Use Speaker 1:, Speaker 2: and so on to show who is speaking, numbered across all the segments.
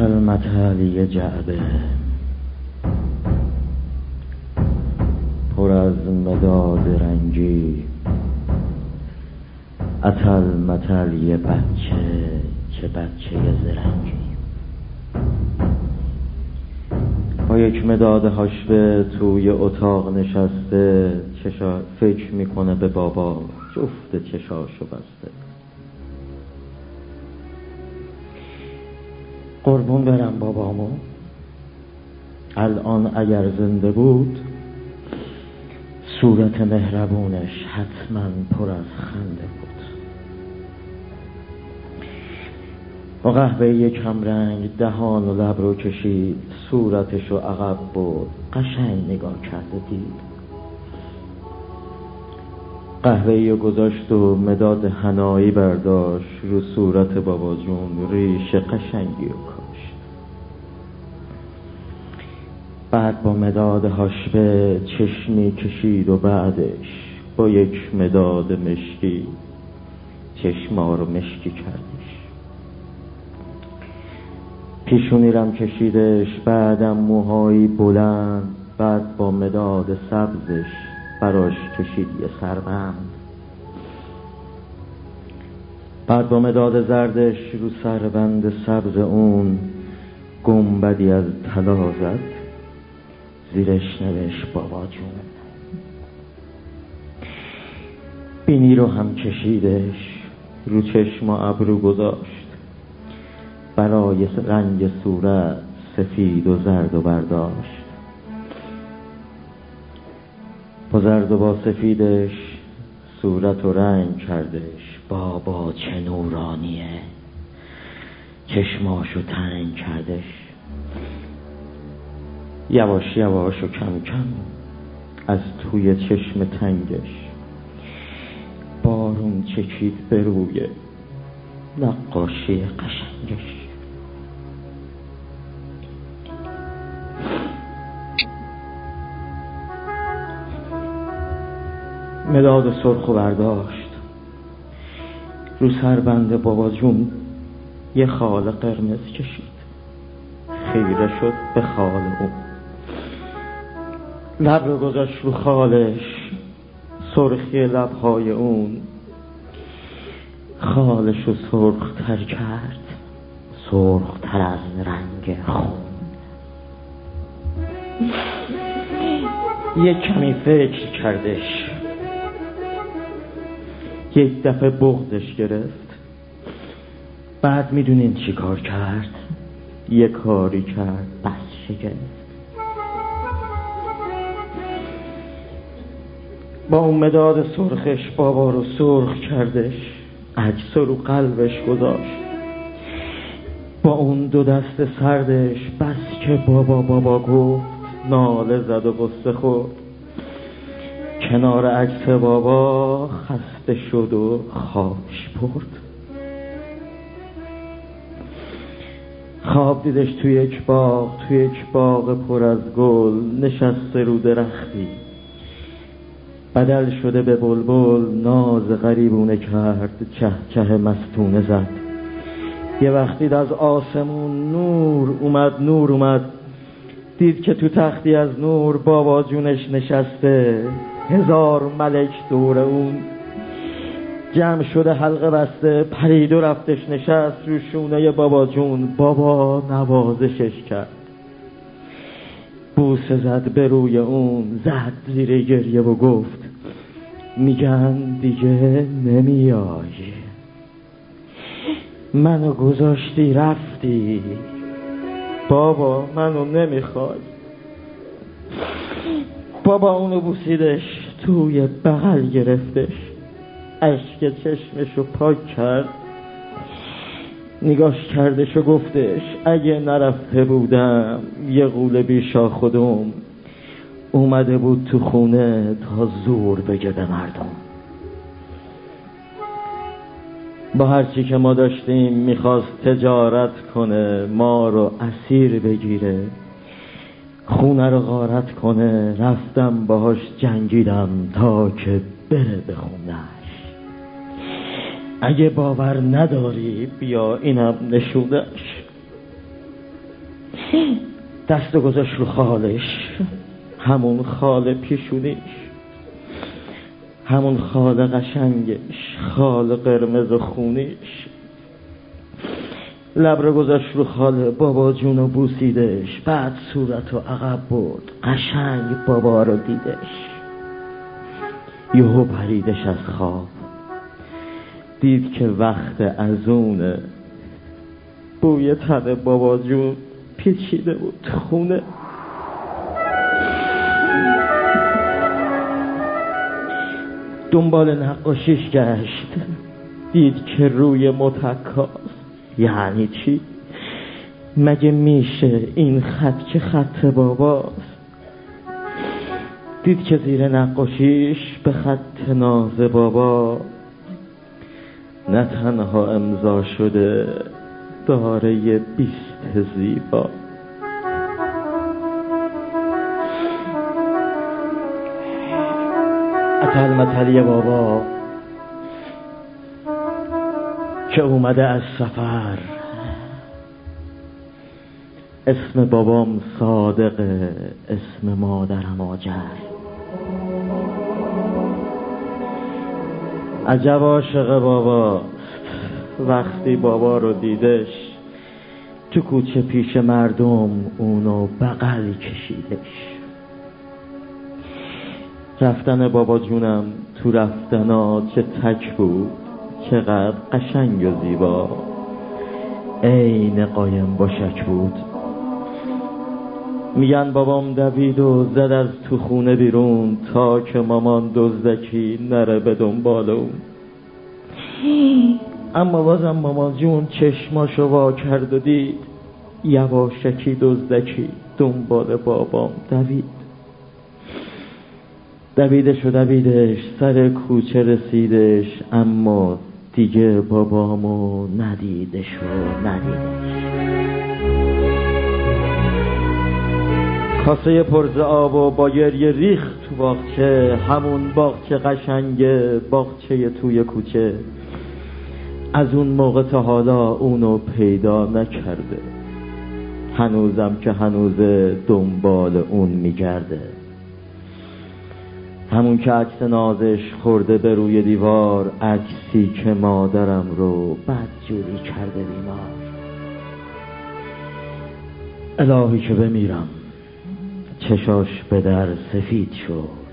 Speaker 1: المطلی جعبه پر از مداد رنگی، المطلی بچه که بچه زرنگی. با یک مداد هاشبه توی اتاق نشسته، فکر میکنه به بابا، جفت چشاشو بسته. قربون برم بابامو، الان اگر زنده بود صورت مهربونش حتما پر از خنده بود. با قهوه یک همرنگ دهان و لب رو کشید، صورتش رو عقب بود، قشنگ نگاه کرده دید. قهوه‌ای رو گذاشت و مداد حنایی برداشت، رو صورت بابا جون ریش قشنگی رو کاشت. بعد با مداد هاشبه چشمی کشید و بعدش با یک مداد مشکی چشما رو مشکی کردش. پیشونی رم کشیدش، بعدم موهایی بلند، بعد با مداد سبزش براش کشید یه سربند. بعد با مداد زردش رو سربند سبز اون گنبدی از طلا زد، زیرش نوشت بابا جون. بینی رو هم کشیدش، رو چشم و ابرو گذاشت، برای رنگ صورت سفید و زرد و برداشت. با زرد و با سفیدش صورت و رنگ کردش. بابا چه نورانیه، چشماشو تنگ کردش. یواش یواش و کم کم از توی چشم تنگش بارون چکید به روی نقاشی قشنگش. مداد سرخو برداشت، رو سربند بابا جون یه خال قرمز کشید، خیره شد به خال اون. لب رو گذاشت رو خالش، سرخی لبهای اون خالش رو سرخ تر کرد، سرخ تر از رنگ خون. یک کمی فکر کردش، یک دفعه بغضش گرفت. بعد میدونین چی کار کرد؟ یک کاری کرد بس شگفت. با اون مداد سرخش بابا رو سرخ کردش، عکس رو قلبش گذاشت. با اون دو دست سردش بس که بابا بابا گفت، ناله زد و غصه خورد. کنار عکس بابا خسته شد و خوابش برد. خواب دیدش توی یک باغ پر از گل، نشسته رو درختی، بدل شده به بلبل، ناز غریبونه کرد، چه چه مستونه زد. یه وقتی از آسمون نور اومد، دید که تو تختی از نور بابا جونش نشسته، 1000 ملک دور اون جمع شده حلقه بسته. پرید و رفتش نشست رو شونه بابا جون. بابا نوازشش کرد، بوسه زد به روی اون، زد زیر گریه و گفت میگن دیگه نمیای، منو گذاشتی رفتی، بابا منو نمیخوای. بابا اونو بوسیدش، توی بغل گرفتش، اشک چشمشو پاک کرد، نگاش کردش و گفتش اگه نرفته بودم یه غول بیشا خودم اومده بود تو خونه تا زور بگه به مردم. با هرچی که ما داشتیم میخواست تجارت کنه، ما رو اسیر بگیره، خونه رو غارت کنه. رفتم باهاش جنگیدم تا که بره به خونهش. اگه باور نداری بیا اینم نشونش. دست گذاشت رو خالش، همون خال پیشونیش، همون خال قشنگش، خال قرمز خونیش. لب رو گذاشت رو خال بابا جون و بوسیدش، بعد صورت رو عقب برد، قشنگ بابا رو دیدش. یهو پریدش از خواب، دید که وقت ازونه، بوی تن بابا جون پیچیده بود خونه. دنبال نقاشیش گشت، دید که روی متکاست. یعنی چی؟ مگه میشه این خط که خط باباست؟ دید که زیر نقاشیش به خط ناز بابا نه تنها امضا شده، داره 20 زیبا. اتل متلی بابا که اومده از سفر، اسم بابام صادقه، اسم مادرم آجر. عجب عاشق بابا، وقتی بابا رو دیدش تو کوچه پیش مردم اونو بغل کشیدش. رفتن بابا جونم تو رفتنا چه تک بود، چقدر قشنگ و زیبا، عین قایم باشک بود. میگن بابام دوید و زد از تو خونه بیرون تا که مامان دزدکی نره به دنبال اون. اما بازم مامان جون چشماشو وا کرد و دید یواشکی دزدکی دنبال بابام دوید. دویدش سر کوچه رسیدش، اما دیگه بابامو ندیدش. کاسه پرز آب و با گریه ریخت تو باغچه، همون باغچه قشنگه، باغچه توی کوچه. از اون موقع تا حالا اونو پیدا نکرده، هنوزم که هنوزه دنبال اون میگرده. همون که عکس نازش خورده به روی دیوار، عکسی که مادرم رو بدجوری کرده بیمار. الهی که بمیرم چشاش به در سفید شد،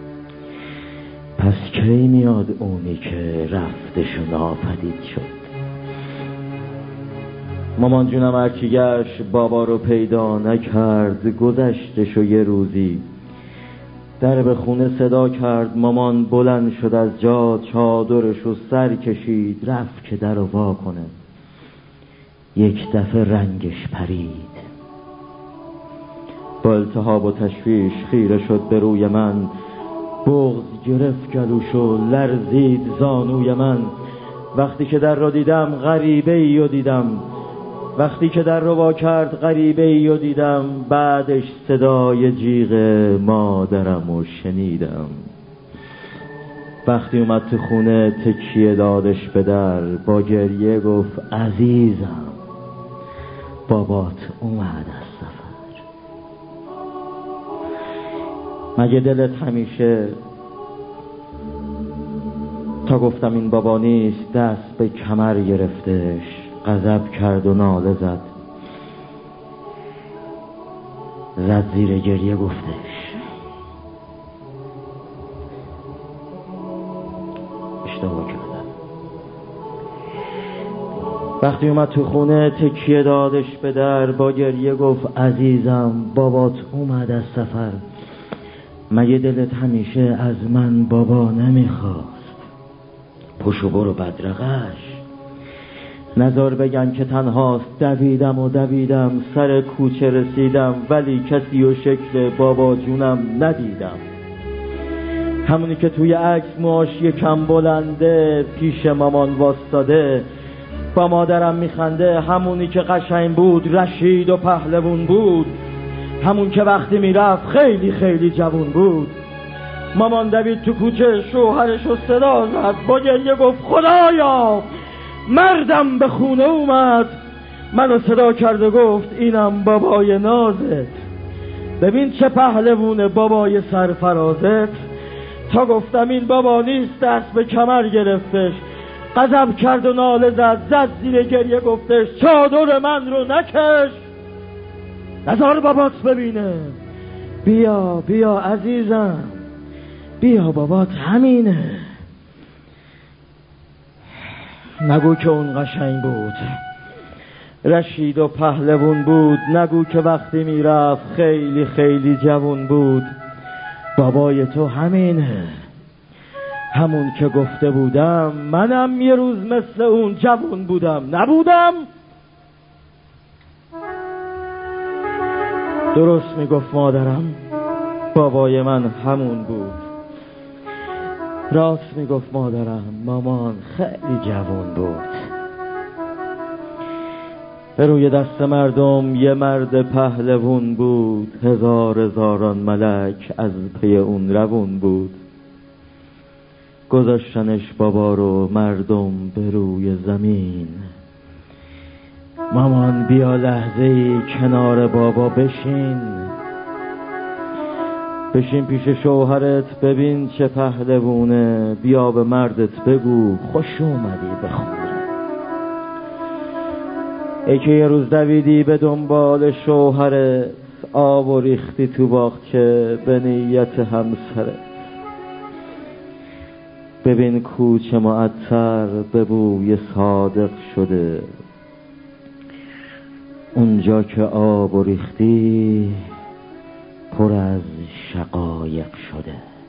Speaker 1: پس کی میاد اونی که رفتش و ناپدید شد. مامان جونم هرچی گشت بابا رو پیدا نکرد، گذشتش و یه روزی در به خونه صدا کرد. مامان بلند شد از جا، چادرش رو سر کشید، رفت که در رو وا کنه. یک دفعه رنگش پرید، با التهاب و تشویش خیره شد به روی من. بغض گرفت گلوشو، لرزید زانوی من. وقتی که در رو دیدم غریبه ای رو دیدم، وقتی که در رو وا کرد غریبه ای رو دیدم. بعدش صدای جیغ مادرم رو شنیدم. وقتی اومد تو خونه تکیه دادش به در، با گریه گفت عزیزم بابات اومد از سفر. مگه دلت همیشه تا گفتم این بابا نیست دست به کمر گرفتش، غضب کرد و ناله زد زیر گریه گفتش اشتباه کردم. وقتی اومد تو خونه تکیه دادش به در، با گریه گفت عزیزم بابات اومد از سفر. مگه دلت همیشه از من بابا نمیخواست؟ پشو برو بدرقش، نزار بگن که تنهاست. دویدم سر کوچه رسیدم، ولی کسی و شکل بابا جونم ندیدم. همونی که توی عکس موهاش یکم بلنده، پیش مامان واستاده با مادرم میخنده. همونی که قشنگ بود، رشید و پهلوون بود، همون که وقتی میرفت خیلی خیلی جوون بود. مامان دوید تو کوچه، شوهرش رو صدا زد، با گریه گفت خدایا مردم به خونه اومد. منو صدا کرد و گفت اینم بابای نازت، ببین چه پهلوونه بابای سرفرازت. تا گفتم این بابا نیست دست به کمر گرفتش، غضب کرد و ناله زد زیر گریه گفتش چادر من رو نکش، نزار بابات ببینه، بیا بیا عزیزم، بیا بابات همینه. نگو که اون قشنگ بود، رشید و پهلوون بود، نگو که وقتی میرفت خیلی خیلی جوون بود. بابای تو همینه، همون که گفته بودم، منم یه روز مثل اون جوون بودم نبودم. درست میگفت مادرم، بابای من همون بود. راست میگفت مادرم، مامان خیلی جوان بود. به روی دست مردم یه مرد پهلوون بود، هزاران ملک از پی اون روون بود. گذاشتنش بابا رو مردم به روی زمین. مامان بیا لحظه‌ای کنار بابا بشین، بشین پیش شوهرت ببین چه پهلوونه، بیا به مردت بگو خوش اومدی به خونه. ای که یه روز دویدی به دنبال شوهرت، آب و ریختی تو باغچه به نیت همسرت. ببین کوچه معطر به بوی صادق شده، اونجا که آب و ریختی پر از شقایق شده.